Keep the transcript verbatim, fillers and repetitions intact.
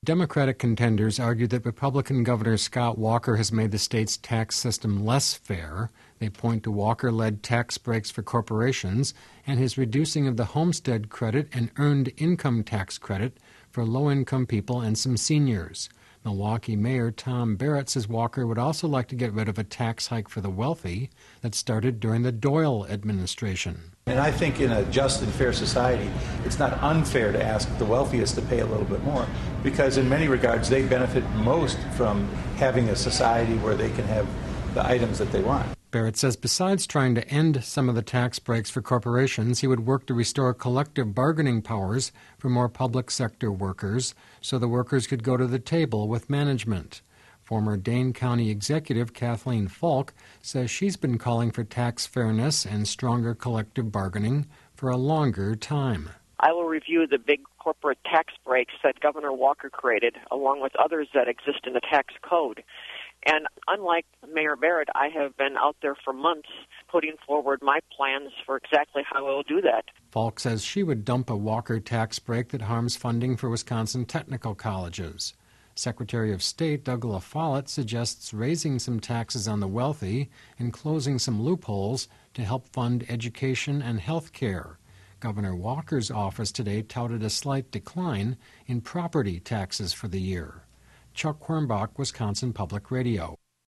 Democratic contenders argue that Republican Governor Scott Walker has made the state's tax system less fair. They point to Walker-led tax breaks for corporations and his reducing of the homestead credit and earned income tax credit for low-income people and some seniors. Milwaukee Mayor Tom Barrett says Walker would also like to get rid of a tax hike for the wealthy that started during the Doyle administration. And I think in a just and fair society, it's not unfair to ask the wealthiest to pay a little bit more, because in many regards they benefit most from having a society where they can have the items that they want. Barrett says besides trying to end some of the tax breaks for corporations, he would work to restore collective bargaining powers for more public sector workers so the workers could go to the table with management. Former Dane County Executive Kathleen Falk says she's been calling for tax fairness and stronger collective bargaining for a longer time. I will review the big corporate tax breaks that Governor Walker created, along with others that exist in the tax code. And unlike Mayor Barrett, I have been out there for months putting forward my plans for exactly how I will do that. Falk says she would dump a Walker tax break that harms funding for Wisconsin technical colleges. Secretary of State Doug LaFollette suggests raising some taxes on the wealthy and closing some loopholes to help fund education and health care. Governor Walker's office today touted a slight decline in property taxes for the year. Chuck Quirmbach, Wisconsin Public Radio.